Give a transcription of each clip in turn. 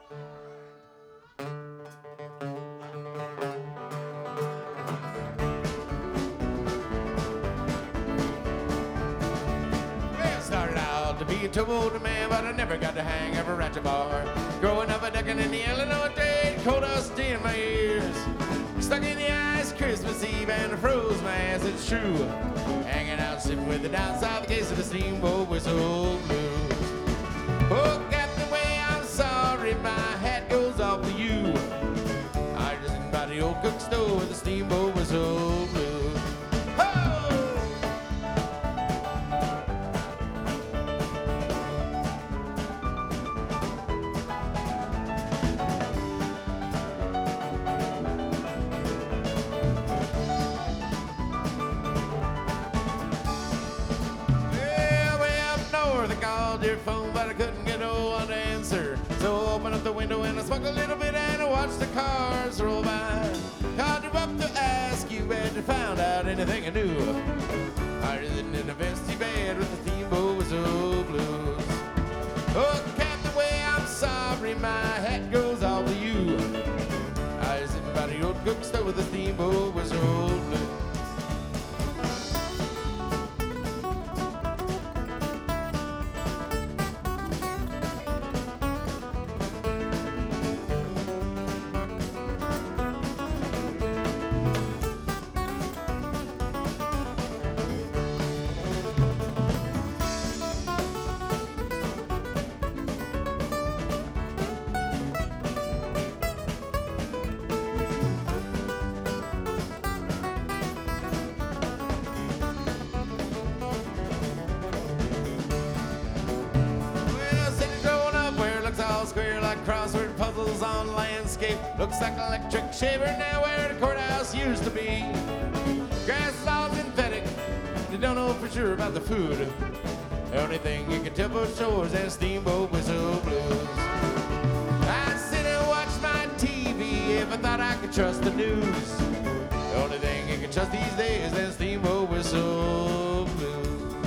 Well, started out to be a towboat man, but I never got to hang ever ratchet bar. Growing up a ducking in the Illinois trade, cold dust in my ears. Stuck in the ice Christmas Eve and I froze my ass, it's true. Hanging out, sitting with the down south case of the steamboat whistle blues. Oh, Captain, way I'm sorry, my hat goes off to you. I just sitting by the old cook stove with the steamboat whistle blues. Dear phone, but I couldn't get no one to answer. So I opened up the window and I smoked a little bit and I watched the cars roll by. Called you up to ask you had you found out anything I knew. I was sitting in a vesty bed with the steamboat whistle blues. Oh, Captain, way I'm sorry, my hat goes off to you. I was sitting by the old cook stove with the steamboat whistle blues. Square like crossword puzzles on landscape. Looks like an electric shaver now where the courthouse used to be. Grass law's emphatic. They don't know for sure about the food. The only thing you can tell for sure is that steamboat whistle blues. I sit and watch my TV if I thought I could trust the news. The only thing you can trust these days is that steamboat whistle blues.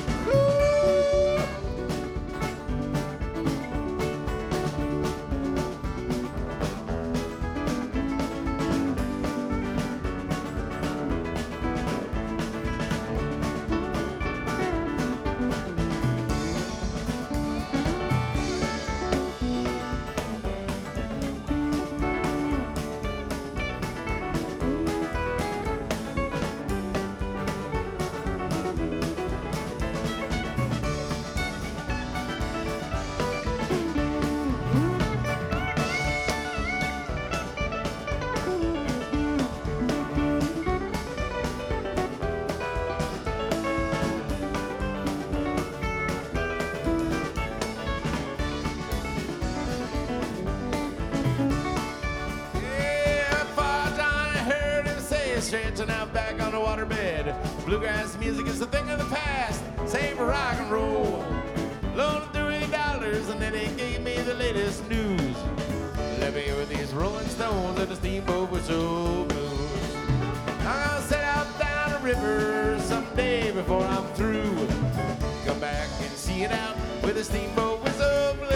Stretching out back on the waterbed. Bluegrass music is a thing of the past. Save for rock and roll. Loaned $30 and then he gave me the latest news. Let me with these Rolling Stones and the steamboat whistle blues. I'm gonna set out down the river someday before I'm through. Come back and see it out with the steamboat whistle blues.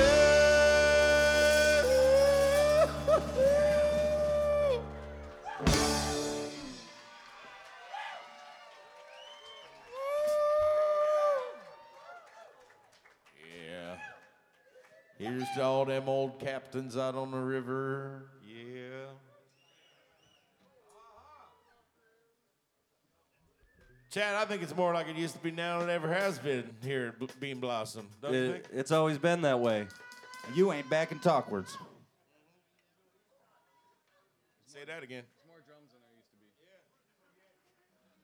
Here's to all them old captains out on the river. Yeah. Chad, I think it's more like it used to be now than it ever has been here at Bean Blossom. Don't you think? It's always been that way. You ain't backing talkwards. Say that again.